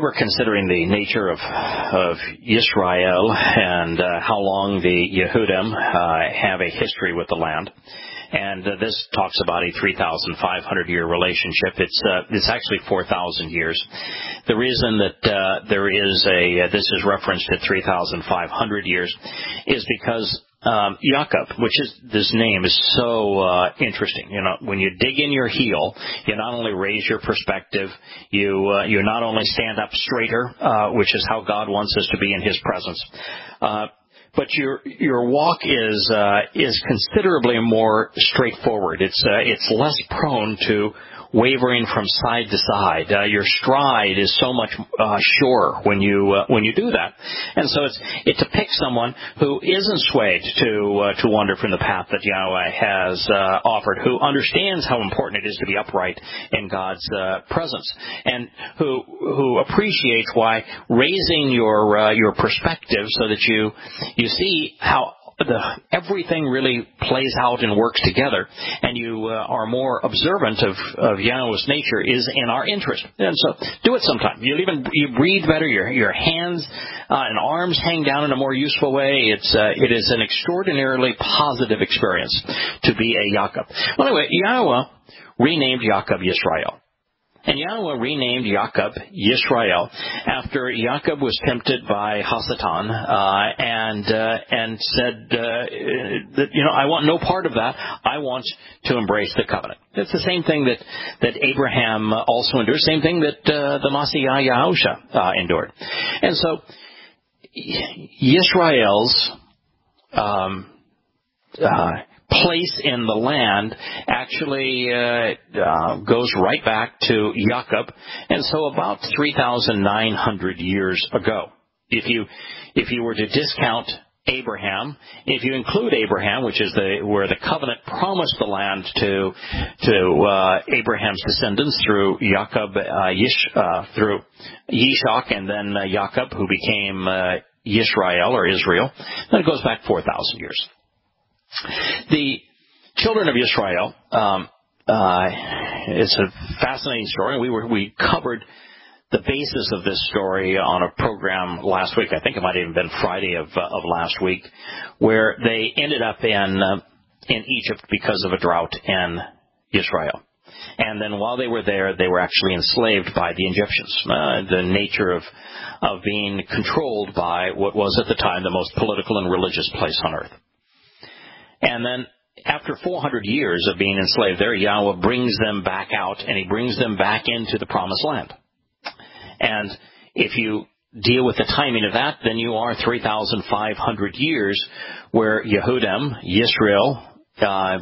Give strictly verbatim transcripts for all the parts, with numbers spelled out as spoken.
we're considering the nature of of Yisrael and uh, how long the Yehudim uh, have a history with the land. And uh, this talks about a three thousand five hundred year relationship. It's uh, it's actually four thousand years. The reason that uh, there is a uh, this is referenced at three thousand five hundred years is because um, Yaakov, which is this name, is so uh, interesting. You know, when you dig in your heel, you not only raise your perspective, you uh, you not only stand up straighter, uh, which is how God wants us to be in His presence. Uh, But your your walk is uh, is considerably more straightforward. It's uh, it's less prone to wavering from side to side. Uh, your stride is so much uh, surer when you uh, when you do that, and so it's it depicts someone who isn't swayed to uh, to wander from the path that Yahweh has uh, offered, who understands how important it is to be upright in God's uh, presence, and who who appreciates why raising your uh, your perspective so that you you see how the everything really plays out and works together, and you uh, are more observant of, of Yahweh's nature is in our interest. And so do it sometime. You'll even you breathe better. Your your hands uh, and arms hang down in a more useful way. It's uh, it is an extraordinarily positive experience to be a Yaakov. Well, anyway, Yahweh renamed Yaakov Yisrael. And Yahweh renamed Yaakov Yisrael after Yaakov was tempted by Hasatan uh, and uh, and said uh, that, you know, I want no part of that. I want to embrace the covenant. It's the same thing that, that Abraham also endured, same thing that uh, the Messiah Yahusha uh, endured. And so Yisrael's um, uh place in the land actually uh, uh, goes right back to Yaakov, and so about three thousand nine hundred years ago. If you if you were to discount Abraham, if you include Abraham, which is the where the covenant promised the land to to uh, Abraham's descendants through Yaakov, uh, Yish, uh, through Yishak, and then uh, Yaakov, who became uh, Yisrael or Israel, then it goes back four thousand years. The children of Israel, um, uh, it's a fascinating story. We were we covered the basis of this story on a program last week. I think it might have even been Friday of uh, of last week, where they ended up in uh, in Egypt because of a drought in Israel. And then while they were there, they were actually enslaved by the Egyptians. Uh, the nature of of being controlled by what was at the time the most political and religious place on earth. And then after four hundred years of being enslaved there, Yahweh brings them back out, and He brings them back into the Promised Land. And if you deal with the timing of that, then you are three thousand five hundred years where Yehudim, Yisrael, uh,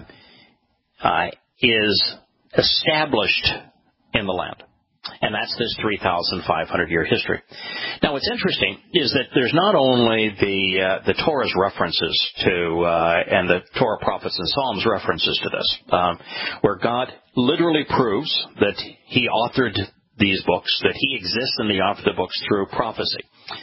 uh, is established in the land. And that's this three thousand five hundred year history. Now, what's interesting is that there's not only the uh, the Torah's references to, uh, and the Torah prophets and Psalms references to this, um, where God literally proves that He authored these books, that He exists in the author of the books through prophecy.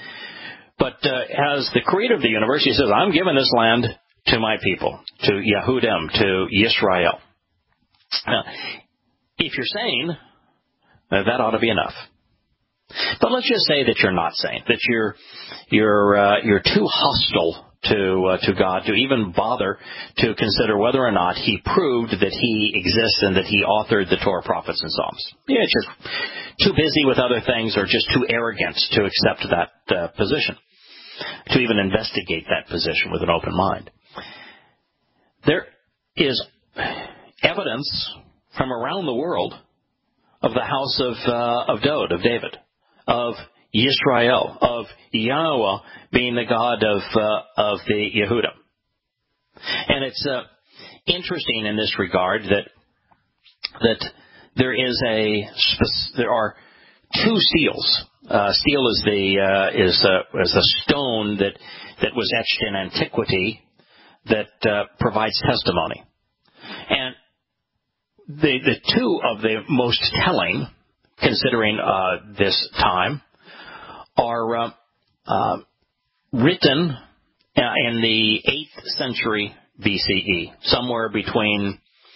But uh, as the creator of the universe, He says, I'm giving this land to my people, to Yehudim, to Yisrael. Now, if you're sane, Uh, that ought to be enough. But let's just say that you're not sane, that you're you're uh, you're too hostile to uh, to God to even bother to consider whether or not He proved that He exists and that He authored the Torah, prophets, and Psalms. Yeah, it's just too busy with other things, or just too arrogant to accept that uh, position, to even investigate that position with an open mind. There is evidence from around the world of the house of uh, of Dod, of David, of Yisrael, of Yahweh being the God of uh, of the Yehudim. And it's uh, interesting in this regard that that there is a there are two seals. Uh, seal is the uh, is uh, is a stone that that was etched in antiquity that uh, provides testimony. And The, the two of the most telling, considering uh, this time, are uh, uh, written in the eighth century B C E, somewhere between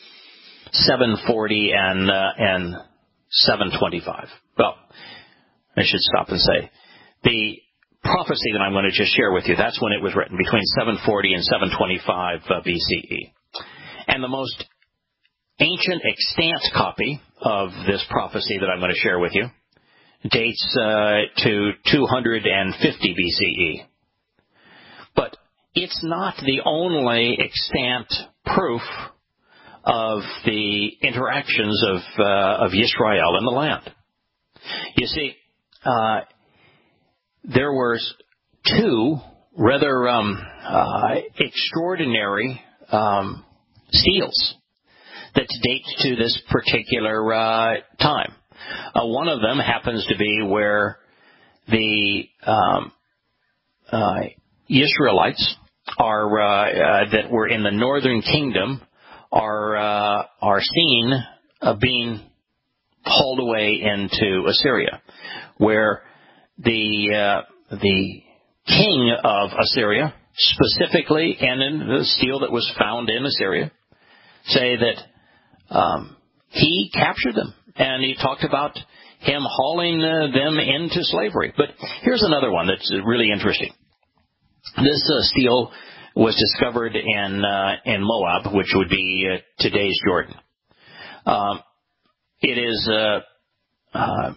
seven forty and uh, and seven twenty-five. Well, I should stop and say, the prophecy that I'm going to just share with you, that's when it was written, between seven forty and seven twenty-five uh, B C E. And the most ancient extant copy of this prophecy that I'm going to share with you dates uh, to two hundred fifty B C E. But it's not the only extant proof of the interactions of uh, of Yisrael in the land. You see, uh, there were two rather um, uh, extraordinary um, seals that date to this particular uh, time. Uh, one of them happens to be where the um, uh, Israelites are uh, uh, that were in the northern kingdom are uh, are seen uh, being hauled away into Assyria, where the uh, the king of Assyria specifically, and in the stele that was found in Assyria, say that um, he captured them, and he talked about him hauling uh, them into slavery. But here's another one that's really interesting. This uh, stele was discovered in uh, in Moab, which would be uh, today's Jordan. Um, it is uh, uh,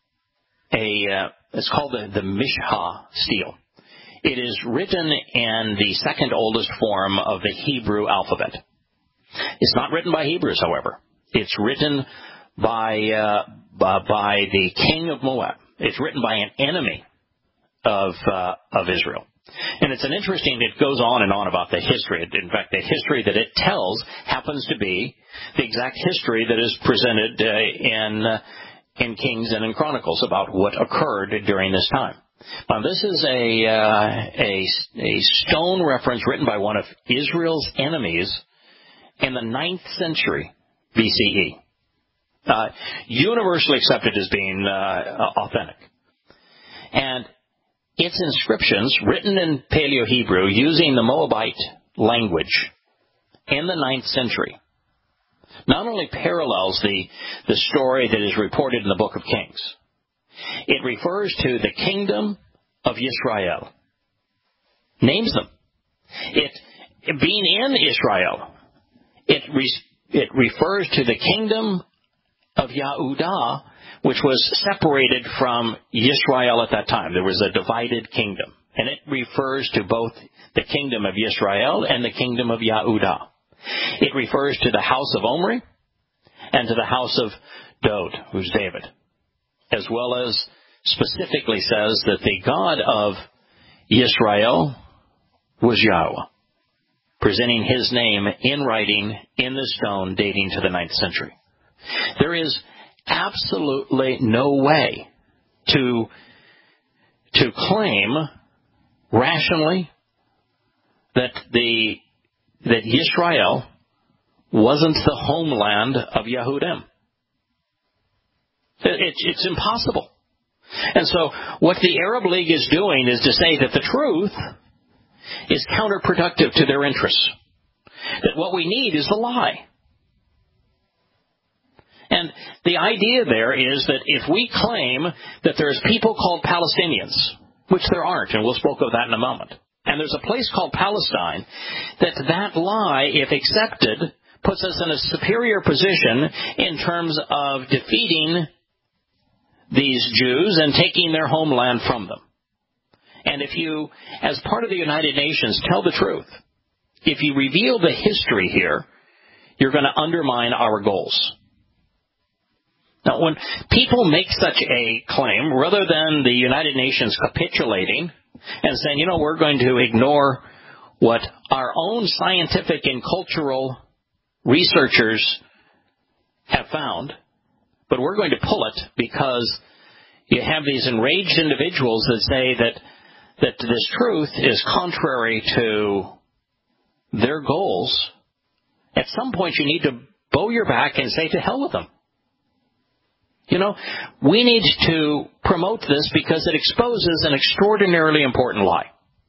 a uh, it's called the, the Mishha stele. It is written in the second oldest form of the Hebrew alphabet. It's not written by Hebrews, however. It's written by uh, by, by the king of Moab. It's written by an enemy of uh, of Israel. And it's an interesting, it goes on and on about the history. In fact, the history that it tells happens to be the exact history that is presented uh, in uh, in Kings and in Chronicles about what occurred during this time. Now, this is a, uh, a, a stone reference written by one of Israel's enemies in the ninth century B C E. Uh, universally accepted as being uh, authentic. And its inscriptions, written in Paleo-Hebrew using the Moabite language in the ninth century, not only parallels the, the story that is reported in the book of Kings, it refers to the kingdom of Yisrael. Names them. It, being in Israel, it, re, it refers to the kingdom of Yahudah, which was separated from Yisrael at that time. There was a divided kingdom. And it refers to both the kingdom of Yisrael and the kingdom of Yahudah. It refers to the house of Omri and to the house of Dod, who's David, as well as specifically says that the God of Yisrael was Yahweh, presenting his name in writing in the stone dating to the ninth century. There is absolutely no way to to claim rationally that the that Yisrael wasn't the homeland of Yehudim. It, it, it's impossible. And so what the Arab League is doing is to say that the truth is counterproductive to their interests. That what we need is the lie. And the idea there is that if we claim that there's people called Palestinians, which there aren't, and we'll speak of that in a moment, and there's a place called Palestine, that that lie, if accepted, puts us in a superior position in terms of defeating these Jews and taking their homeland from them. And if you, as part of the United Nations, tell the truth, if you reveal the history here, you're going to undermine our goals. Now, when people make such a claim, rather than the United Nations capitulating and saying, you know, we're going to ignore what our own scientific and cultural researchers have found, but we're going to pull it because you have these enraged individuals that say that that this truth is contrary to their goals, at some point you need to bow your back and say to hell with them. You know, we need to promote this because it exposes an extraordinarily important lie.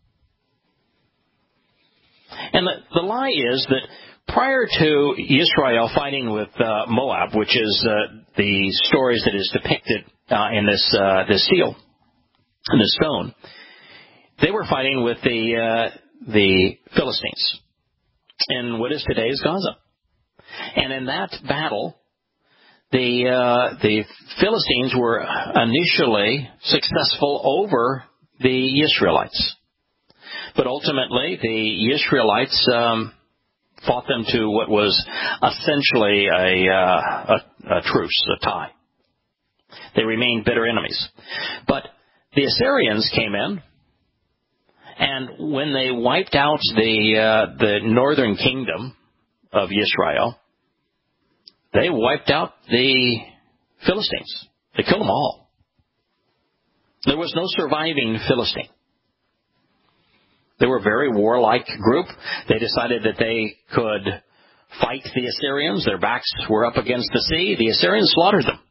And the, the lie is that prior to Israel fighting with uh, Moab, which is uh, the stories that is depicted uh, in this uh, this seal, in this stone. They were fighting with the uh, the Philistines in what is today's Gaza. And in that battle, the uh, the Philistines were initially successful over the Israelites. But ultimately, the Israelites um, fought them to what was essentially a, uh, a, a truce, a tie. They remained bitter enemies. But the Assyrians came in, and when they wiped out the uh, the northern kingdom of Israel, they wiped out the Philistines. They killed them all. There was no surviving Philistine. They were a very warlike group. They decided that they could fight the Assyrians. Their backs were up against the sea. The Assyrians slaughtered them.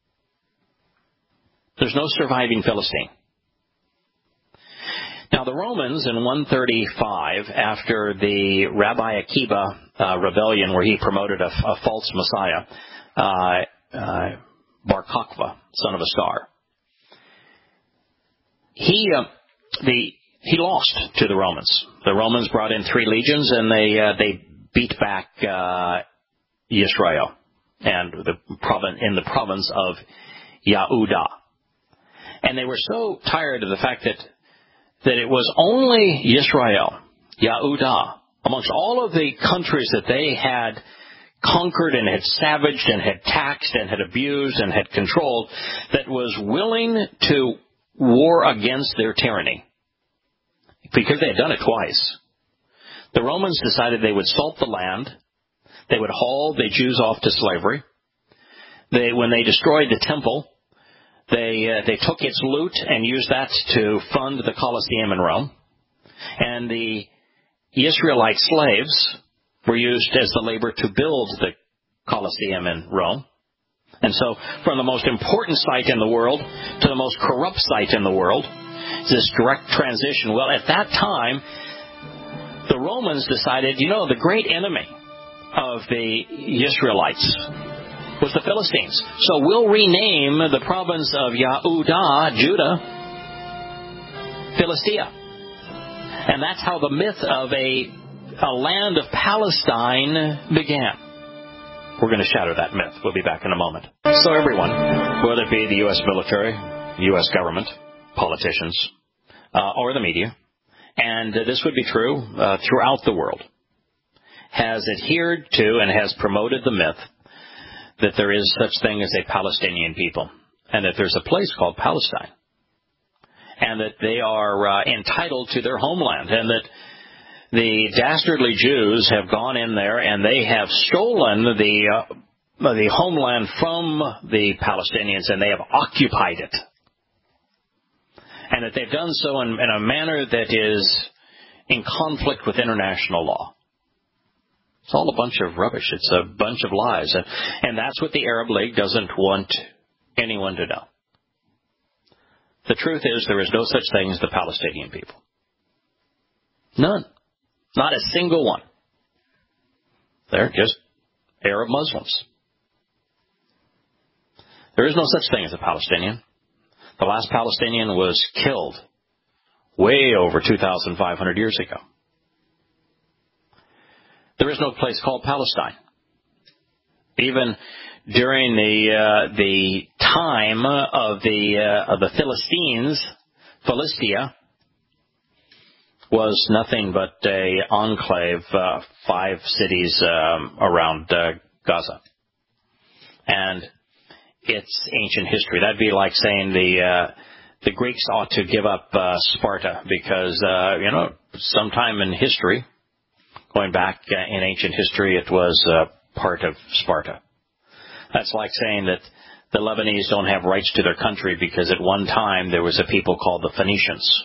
There's no surviving Philistine. Now, the Romans in one thirty-five, after the Rabbi Akiba uh, rebellion where he promoted a, a false Messiah, uh, uh, Bar Kokhba, son of a star, he uh, the he lost to the Romans. The Romans brought in three legions, and they uh, they beat back uh, Israel and the province in the province of Yehudah. And they were so tired of the fact that that it was only Israel, Yehudah, amongst all of the countries that they had conquered and had savaged and had taxed and had abused and had controlled, that was willing to war against their tyranny. Because they had done it twice. The Romans decided they would salt the land. They would haul the Jews off to slavery. They, when they destroyed the temple, They uh, they took its loot and used that to fund the Colosseum in Rome. And the Israelite slaves were used as the labor to build the Colosseum in Rome. And so from the most important site in the world to the most corrupt site in the world, this direct transition. Well, at that time, the Romans decided, you know, the great enemy of the Israelites was the Philistines. So we'll rename the province of Yehudah, Judah, Philistia. And that's how the myth of a, a land of Palestine began. We're going to shatter that myth. We'll be back in a moment. So everyone, whether it be the U S military, U S government, politicians, uh, or the media, and uh, this would be true uh, throughout the world, has adhered to and has promoted the myth that there is such thing as a Palestinian people, and that there's a place called Palestine, and that they are uh, entitled to their homeland, and that the dastardly Jews have gone in there and they have stolen the uh, the homeland from the Palestinians, and they have occupied it, and that they've done so in, in a manner that is in conflict with international law. It's all a bunch of rubbish. It's a bunch of lies. And, and that's what the Arab League doesn't want anyone to know. The truth is there is no such thing as the Palestinian people. None. Not a single one. They're just Arab Muslims. There is no such thing as a Palestinian. The last Palestinian was killed way over two thousand five hundred years ago. There is no place called Palestine. Even during the uh, the time of the uh, of the Philistines, Philistia was nothing but a enclave, uh, five cities um, around uh, Gaza, and its ancient history. That'd be like saying the uh, the Greeks ought to give up uh, Sparta because uh, you know sometime in history. Going back uh, in ancient history, it was uh, part of Sparta. That's like saying that the Lebanese don't have rights to their country because at one time there was a people called the Phoenicians.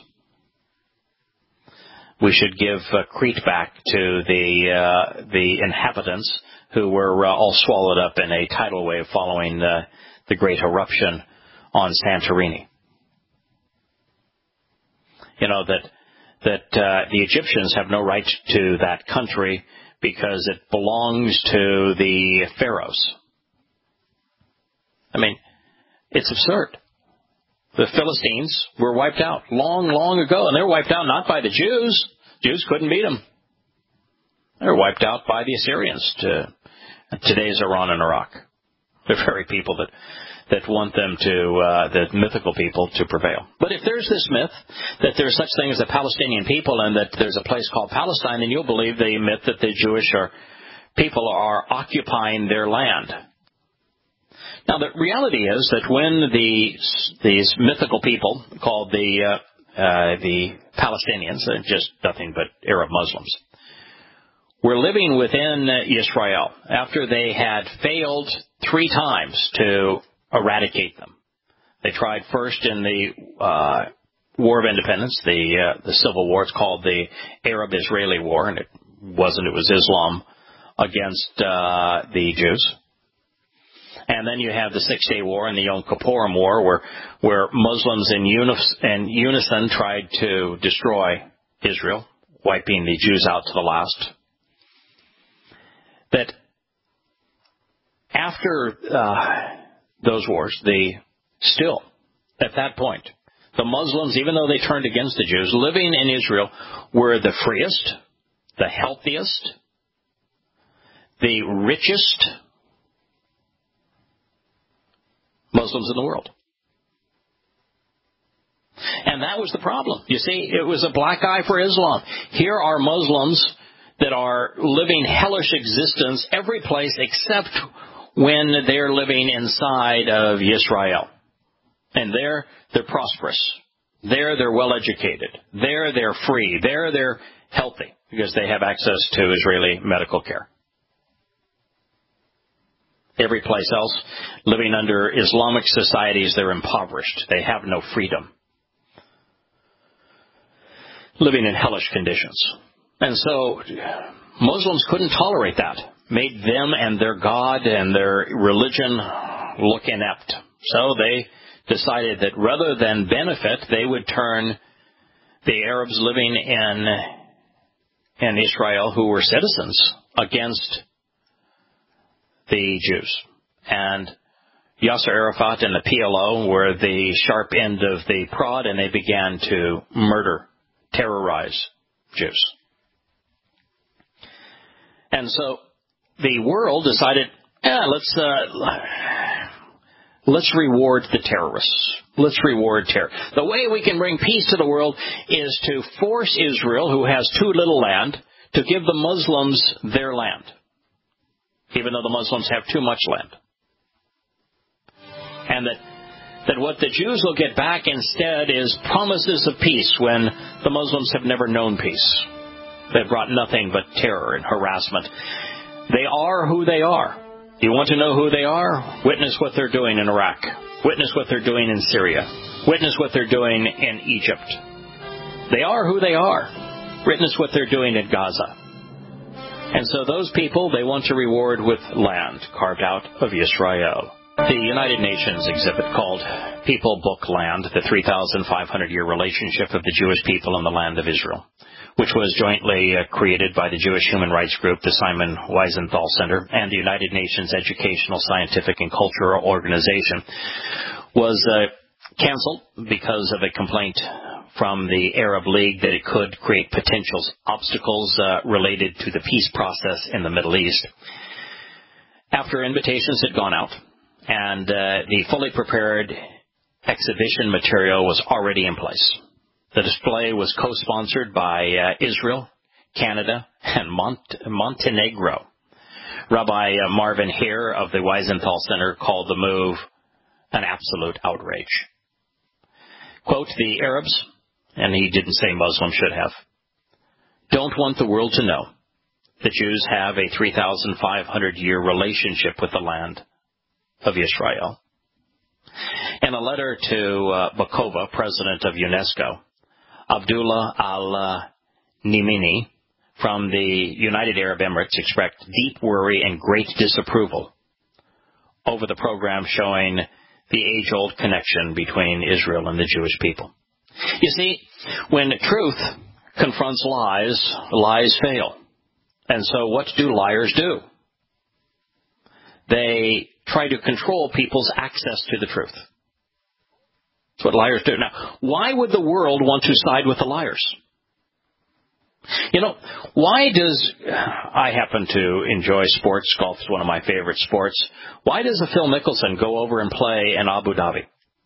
We should give uh, Crete back to the uh, the inhabitants who were uh, all swallowed up in a tidal wave following uh, the great eruption on Santorini. You know, that that uh, the Egyptians have no right to that country because it belongs to the pharaohs. I mean, It's absurd. The Philistines were wiped out long, long ago, and they were wiped out not by the Jews. Jews couldn't beat them. They were wiped out by the Assyrians, to today's Iran and Iraq. The very people that that want them to, uh, the mythical people, to prevail. But if there's this myth that there's such thing as the Palestinian people and that there's a place called Palestine, then you'll believe the myth that the Jewish are, people are occupying their land. Now, the reality is that when the, these mythical people called the, uh, uh, the Palestinians, uh, just nothing but Arab Muslims, were living within Israel after they had failed three times to eradicate them. They tried first in the uh, War of Independence, the uh, the Civil War. It's called the Arab-Israeli War, and it wasn't. It was Islam against uh, the Jews. And then you have the Six-Day War and the Yom Kippurim War, where where Muslims in, unis- in unison tried to destroy Israel, wiping the Jews out to the last. That after uh, those wars, the still, at that point, the Muslims, even though they turned against the Jews, living in Israel, were the freest, the healthiest, the richest Muslims in the world. And that was the problem. You see, it was a black eye for Islam. Here are Muslims that are living hellish existence every place except when they're living inside of Israel. And there, they're prosperous. There, they're well-educated. There, they're free. There, they're healthy because they have access to Israeli medical care. Every place else, living under Islamic societies, they're impoverished. They have no freedom. Living in hellish conditions. And so Muslims couldn't tolerate that. Made them and their God and their religion look inept. So they decided that rather than benefit, they would turn the Arabs living in, in Israel who were citizens against the Jews. And Yasser Arafat and the P L O were the sharp end of the prod, and they began to murder, terrorize Jews. And so the world decided, yeah, let's uh, let's reward the terrorists. Let's reward terror. The way we can bring peace to the world is to force Israel, who has too little land, to give the Muslims their land, even though the Muslims have too much land. And that that what the Jews will get back instead is promises of peace when the Muslims have never known peace. They've brought nothing but terror and harassment. They are who they are. You want to know who they are? Witness what they're doing in Iraq. Witness what they're doing in Syria. Witness what they're doing in Egypt. They are who they are. Witness what they're doing in Gaza. And so those people, they want to reward with land carved out of Israel. The United Nations exhibit called People Book Land, the three thousand five hundred year relationship of the Jewish people and the land of Israel, which was jointly uh, created by the Jewish Human Rights Group, the Simon Wiesenthal Center, and the United Nations Educational, Scientific, and Cultural Organization, was uh, canceled because of a complaint from the Arab League that it could create potential obstacles uh, related to the peace process in the Middle East. After invitations had gone out, and uh, the fully prepared exhibition material was already in place. The display was co-sponsored by uh, Israel, Canada, and Mont- Montenegro. Rabbi uh, Marvin Heer of the Wiesenthal Center called the move an absolute outrage. Quote, the Arabs, and he didn't say Muslims should have, don't want the world to know the Jews have a three thousand five hundred year relationship with the land of Israel. In a letter to uh, Bakova, president of UNESCO, Abdullah al-Nimini from the United Arab Emirates expressed deep worry and great disapproval over the program showing the age-old connection between Israel and the Jewish people. You see, when truth confronts lies, lies fail. And so what do liars do? They try to control people's access to the truth. what liars do. Now, why would the world want to side with the liars? You know, why does, I happen to enjoy sports, golf is one of my favorite sports, why does a Phil Mickelson go over and play in Abu Dhabi?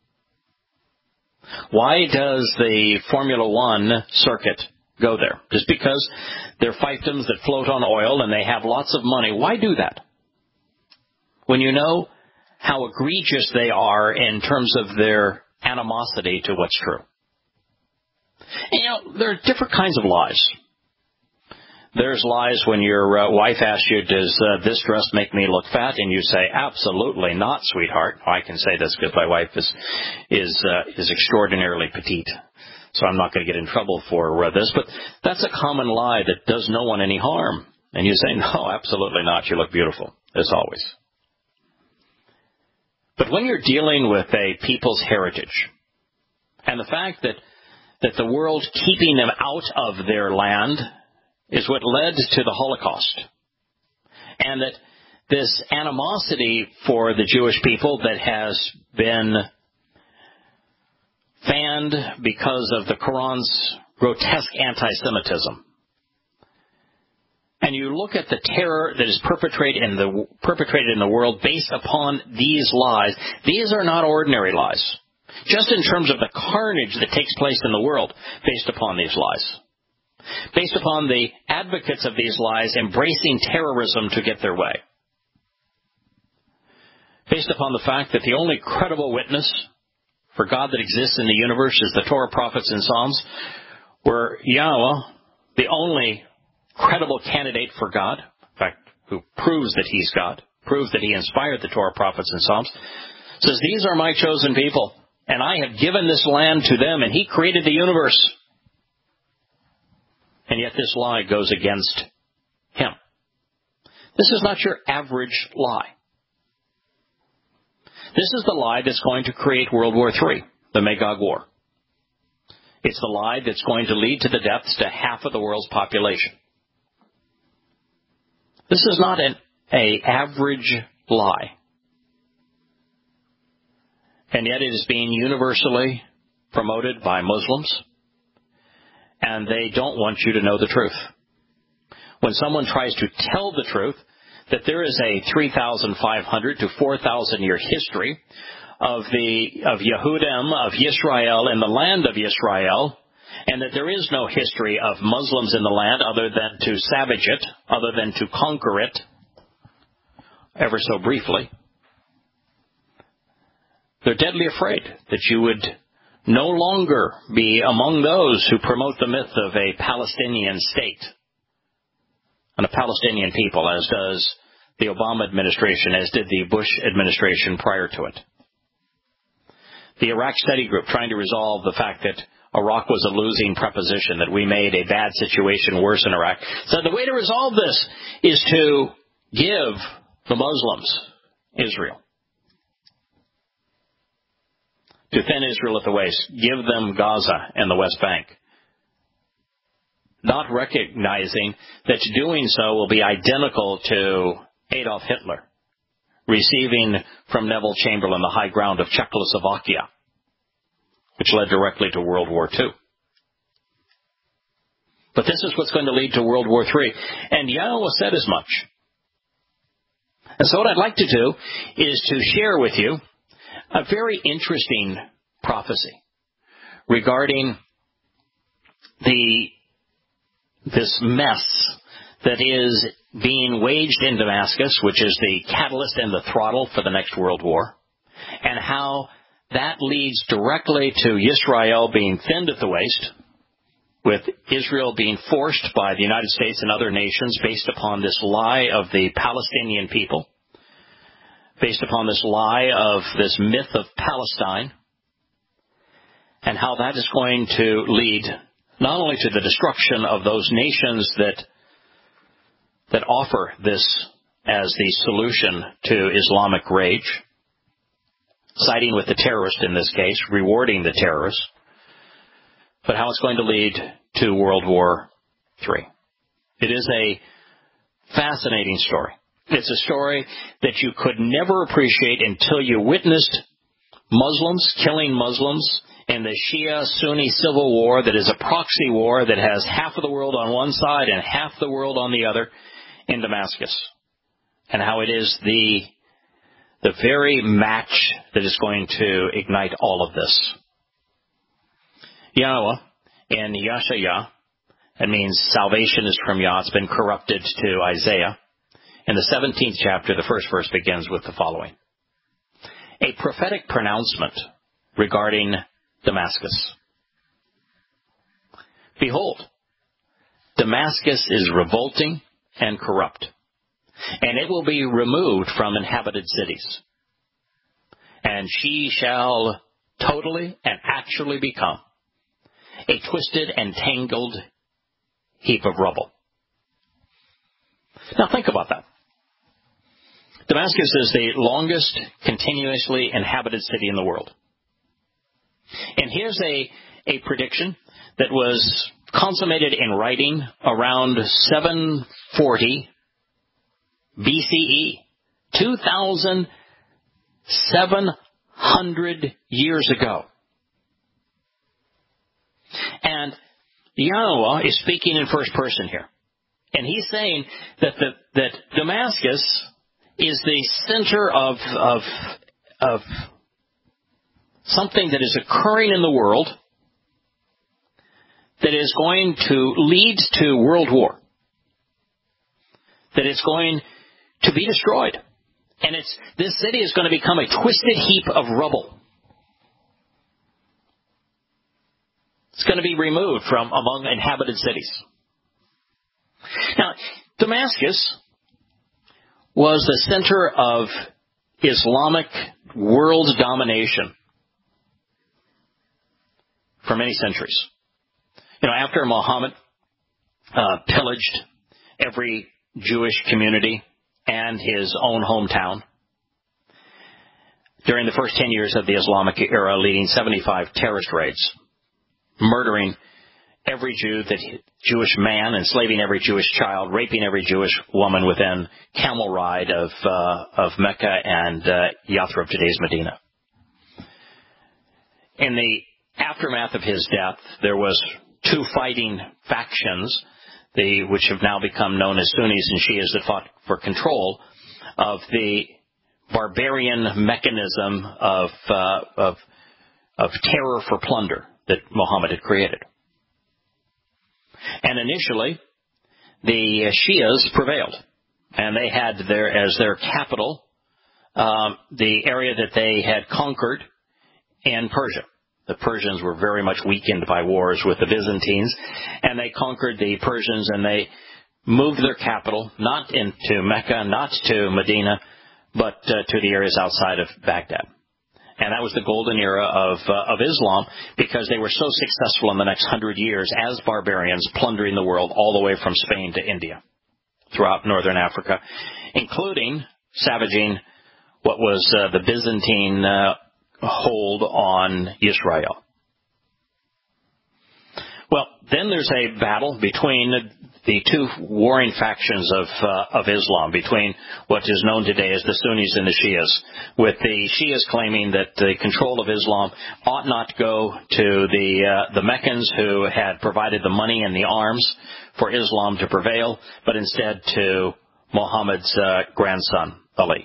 Why does the Formula One circuit go there? Just because they're fiefdoms that float on oil and they have lots of money. Why do that? When you know how egregious they are in terms of their animosity to what's true. And, you know, there are different kinds of lies. There's lies when your uh, wife asks you, does uh, this dress make me look fat? And you say, absolutely not, sweetheart. I can say this because my wife is is uh, is extraordinarily petite. So I'm not going to get in trouble for uh, this. But that's a common lie that does no one any harm. And you say, no, absolutely not. You look beautiful, as always. But when you're dealing with a people's heritage and the fact that, that the world keeping them out of their land is what led to the Holocaust. And that this animosity for the Jewish people that has been fanned because of the Quran's grotesque anti-Semitism. And you look at the terror that is perpetrated in the perpetrated in the world based upon these lies. These are not ordinary lies. Just in terms of the carnage that takes place in the world based upon these lies. Based upon the advocates of these lies embracing terrorism to get their way. Based upon the fact that the only credible witness for God that exists in the universe is the Torah, prophets, and Psalms, where Yahweh, the only credible candidate for God, in fact, who proves that he's God, proves that he inspired the Torah, prophets, and Psalms, says, these are my chosen people, and I have given this land to them, and he created the universe. And yet this lie goes against him. This is not your average lie. This is the lie that's going to create World War Three, the Magog War. It's the lie that's going to lead to the deaths to half of the world's population. This is not an a average lie. And yet it is being universally promoted by Muslims. And they don't want you to know the truth. When someone tries to tell the truth, that there is a three thousand five hundred to four thousand year history of the of Yehudim, of Yisrael, in the land of Yisrael, and that there is no history of Muslims in the land other than to savage it, other than to conquer it, ever so briefly. They're deadly afraid that you would no longer be among those who promote the myth of a Palestinian state and a Palestinian people, as does the Obama administration, as did the Bush administration prior to it. The Iraq Study Group, trying to resolve the fact that Iraq was a losing proposition, that we made a bad situation worse in Iraq, said the way to resolve this is to give the Muslims Israel. To thin Israel at the waist, give them Gaza and the West Bank. Not recognizing that doing so will be identical to Adolf Hitler receiving from Neville Chamberlain the high ground of Czechoslovakia, which led directly to World War Two. But this is what's going to lead to World War Three. And Yahweh said as much. And so what I'd like to do is to share with you a very interesting prophecy regarding the this mess that is being waged in Damascus, which is the catalyst and the throttle for the next world war, and how that leads directly to Israel being thinned at the waist, with Israel being forced by the United States and other nations based upon this lie of the Palestinian people, based upon this lie of this myth of Palestine, and how that is going to lead not only to the destruction of those nations that that offer this as the solution to Islamic rage, siding with the terrorist in this case, rewarding the terrorists, but how it's going to lead to World War Three. It is a fascinating story. It's a story that you could never appreciate until you witnessed Muslims killing Muslims in the Shia-Sunni civil war that is a proxy war that has half of the world on one side and half the world on the other in Damascus. And how it is the, the very match that is going to ignite all of this. Yahweh in Yashaya, that means salvation is from Yah. It's been corrupted to Isaiah. In the seventeenth chapter, the first verse begins with the following. A prophetic pronouncement regarding Damascus. Behold, Damascus is revolting and corrupt, and it will be removed from inhabited cities. And she shall totally and actually become a twisted and tangled heap of rubble. Now think about that. Damascus is the longest continuously inhabited city in the world. And here's a, a prediction that was consummated in writing around seven forty B C E, two thousand seven hundred years ago. And Yahweh is speaking in first person here. And he's saying that the, that Damascus is the center of, of, of something that is occurring in the world that is going to lead to world war. That it's going to be destroyed. And it's, this city is going to become a twisted heap of rubble. It's going to be removed from among inhabited cities. Now, Damascus was the center of Islamic world domination for many centuries. You know, after Muhammad uh, pillaged every Jewish community and his own hometown, during the first ten years of the Islamic era, leading seventy-five terrorist raids, murdering every Jew, that Jewish man, enslaving every Jewish child, raping every Jewish woman within camel ride of uh, of Mecca and uh, Yathrib, today's Medina. In the aftermath of his death, there was two fighting factions, the which have now become known as Sunnis and Shias, that fought for control of the barbarian mechanism of uh, of of terror for plunder that Muhammad had created. And initially, the Shias prevailed, and they had their as their capital um, the area that they had conquered in Persia. The Persians were very much weakened by wars with the Byzantines, and they conquered the Persians, and they moved their capital not into Mecca, not to Medina, but uh, to the areas outside of Baghdad. And that was the golden era of uh, of Islam, because they were so successful in the next hundred years as barbarians, plundering the world all the way from Spain to India, throughout northern Africa, including savaging what was uh, the Byzantine uh, hold on Israel. Well, then there's a battle between the two warring factions of uh, of Islam, between what is known today as the Sunnis and the Shias, with the Shias claiming that the control of Islam ought not go to the uh, the Meccans, who had provided the money and the arms for Islam to prevail, but instead to Muhammad's uh, grandson, Ali.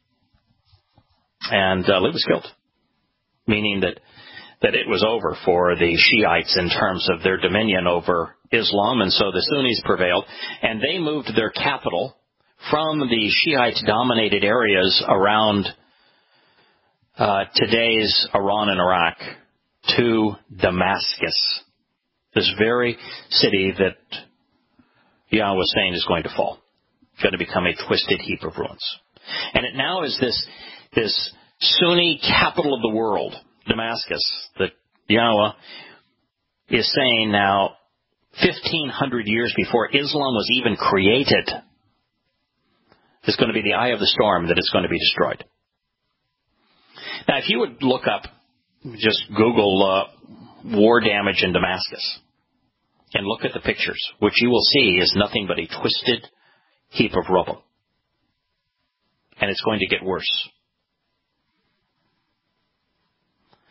And Ali was killed, meaning that that it was over for the Shiites in terms of their dominion over Islam, and so the Sunnis prevailed, and they moved their capital from the Shiite-dominated areas around uh, today's Iran and Iraq to Damascus, this very city that Yahweh was saying is going to fall. It's going to become a twisted heap of ruins. And it now is this, this Sunni capital of the world, Damascus, that Yahweh is saying now, fifteen hundred years before Islam was even created, is going to be the eye of the storm that is going to be destroyed. Now, if you would look up, just Google uh, war damage in Damascus, and look at the pictures, what you will see is nothing but a twisted heap of rubble. And it's going to get worse.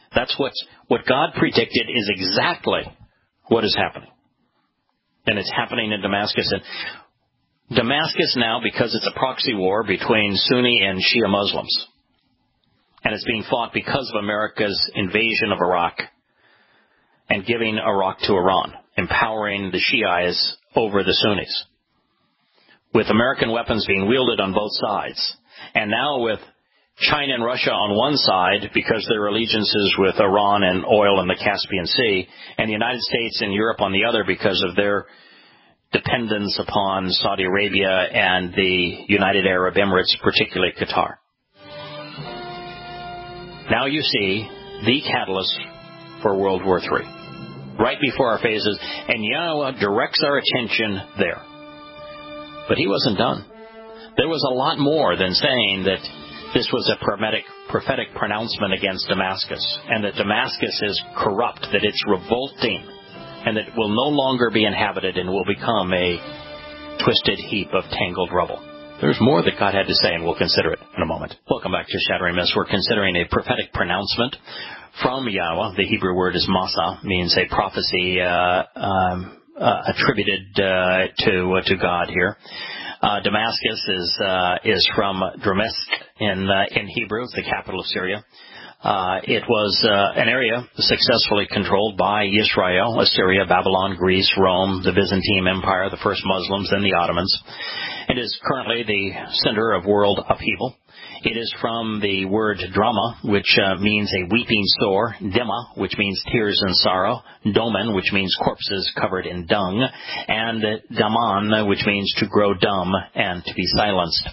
That's what's, what God predicted is exactly what is happening. And it's happening in Damascus. And Damascus now, because it's a proxy war between Sunni and Shia Muslims, and it's being fought because of America's invasion of Iraq and giving Iraq to Iran, empowering the Shiites over the Sunnis, with American weapons being wielded on both sides. And now with China and Russia on one side because their allegiances with Iran and oil in the Caspian Sea, and the United States and Europe on the other because of their dependence upon Saudi Arabia and the United Arab Emirates, particularly Qatar. Now you see the catalyst for World War Three, right before our faces, and Yahweh directs our attention there. But he wasn't done. There was a lot more than saying that this was a prophetic, prophetic pronouncement against Damascus, and that Damascus is corrupt, that it's revolting, and that it will no longer be inhabited and will become a twisted heap of tangled rubble. There's more that God had to say, and we'll consider it in a moment. Welcome back to Shattering Myths. We're considering a prophetic pronouncement from Yahweh. The Hebrew word is masa, means a prophecy uh, um, uh, attributed uh, to uh, to God here. Uh, Damascus is uh, is from Damascus in uh, in Hebrew, the capital of Syria. Uh, it was uh, an area successfully controlled by Israel, Assyria, Babylon, Greece, Rome, the Byzantine Empire, the first Muslims, and the Ottomans. It is currently the center of world upheaval. It is from the word drama, which uh, means a weeping sore, dema, which means tears and sorrow, domen, which means corpses covered in dung, and daman, which means to grow dumb and to be silenced.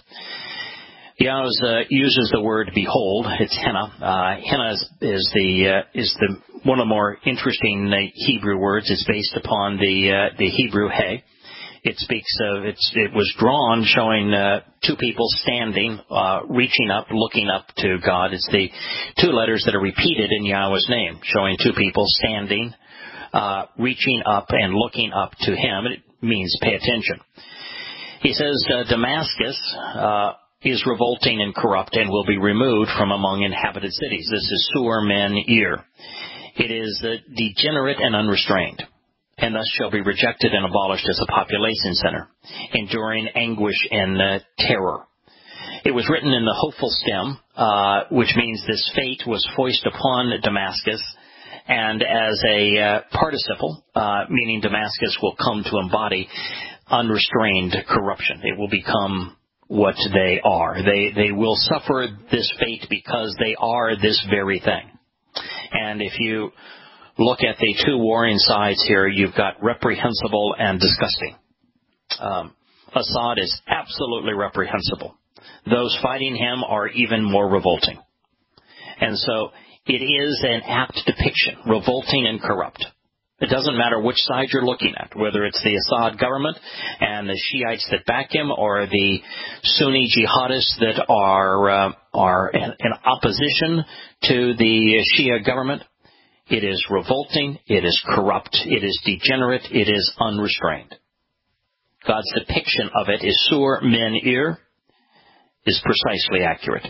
Yahweh uh, uses the word behold. It's henna. Uh, henna is, is the uh, is the one of the more interesting uh, Hebrew words. It's based upon the uh, the Hebrew he. It speaks of it's. It was drawn showing uh, two people standing, uh, reaching up, looking up to God. It's the two letters that are repeated in Yahweh's name, showing two people standing, uh, reaching up and looking up to Him. It means pay attention. He says uh, Damascus. Uh, is revolting and corrupt and will be removed from among inhabited cities. This is Sur Men Ir. It is uh, degenerate and unrestrained, and thus shall be rejected and abolished as a population center, enduring anguish and uh, terror. It was written in the hopeful stem, uh, which means this fate was foisted upon Damascus, and as a uh, participle, uh, meaning Damascus will come to embody unrestrained corruption. It will become what they are. They they will suffer this fate because they are this very thing. And if you look at the two warring sides here, you've got reprehensible and disgusting. Um, Assad is absolutely reprehensible. Those fighting him are even more revolting. And so it is an apt depiction, revolting and corrupt. It doesn't matter which side you're looking at, whether it's the Assad government and the Shiites that back him, or the Sunni jihadists that are uh, are in, in opposition to the Shia government. It is revolting, it is corrupt, it is degenerate, it is unrestrained. God's depiction of it is Sur Men Ir, is precisely accurate.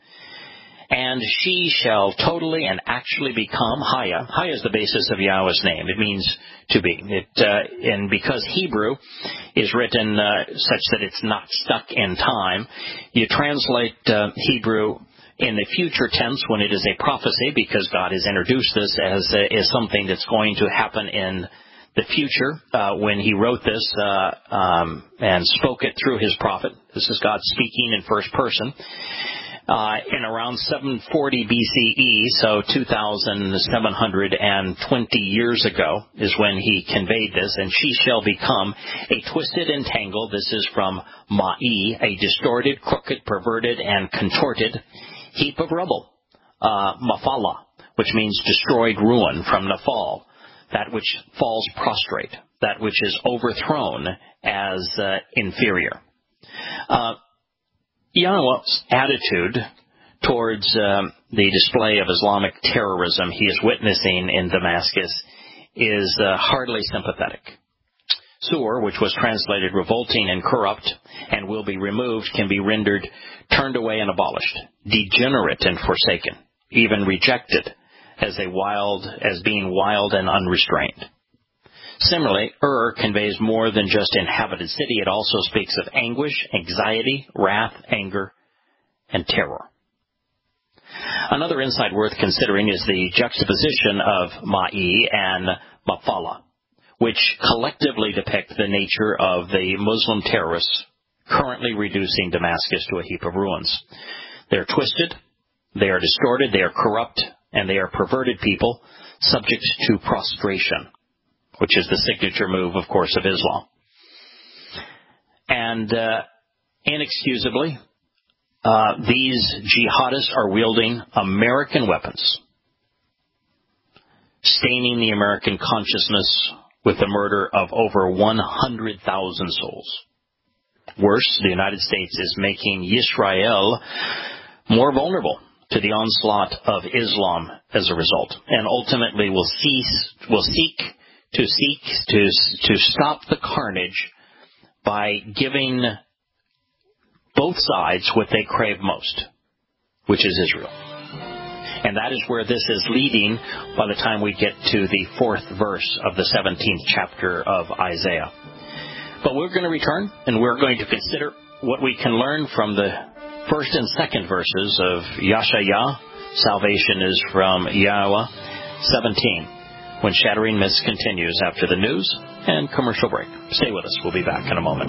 And she shall totally and actually become Haya. Haya is the basis of Yahweh's name. It means to be. It, uh, and because Hebrew is written uh, such that it's not stuck in time, you translate uh, Hebrew in the future tense when it is a prophecy, because God has introduced this as, uh, as something that's going to happen in the future uh, when He wrote this uh, um, and spoke it through His prophet. This is God speaking in first person. Uh, in around seven forty B C E, so two thousand seven hundred twenty years ago, is when He conveyed this. And she shall become a twisted and tangled, this is from Ma'i, a distorted, crooked, perverted, and contorted heap of rubble. Uh, Mafala, which means destroyed ruin, from Nafal, that which falls prostrate, that which is overthrown as uh, inferior. Uh, Yahweh's attitude towards um, the display of Islamic terrorism he is witnessing in Damascus is uh, hardly sympathetic. Sur, which was translated revolting and corrupt and will be removed, can be rendered turned away and abolished, degenerate and forsaken, even rejected, as a wild, as being wild and unrestrained. Similarly, Ur conveys more than just inhabited city. It also speaks of anguish, anxiety, wrath, anger, and terror. Another insight worth considering is the juxtaposition of Ma'i and Mafala, which collectively depict the nature of the Muslim terrorists currently reducing Damascus to a heap of ruins. They are twisted, they are distorted, they are corrupt, and they are perverted people subject to prostration, which is the signature move, of course, of Islam. And uh, inexcusably, uh, these jihadists are wielding American weapons, staining the American consciousness with the murder of over one hundred thousand souls. Worse, the United States is making Israel more vulnerable to the onslaught of Islam as a result, and ultimately will cease, will seek to seek to to stop the carnage by giving both sides what they crave most, which is Israel. And that is where this is leading by the time we get to the fourth verse of the seventeenth chapter of Isaiah. But we're going to return, and we're going to consider what we can learn from the first and second verses of Yashayah, salvation is from Yahweh, seventeen, when Shattering Myths continues after the news and commercial break. Stay with us. We'll be back in a moment.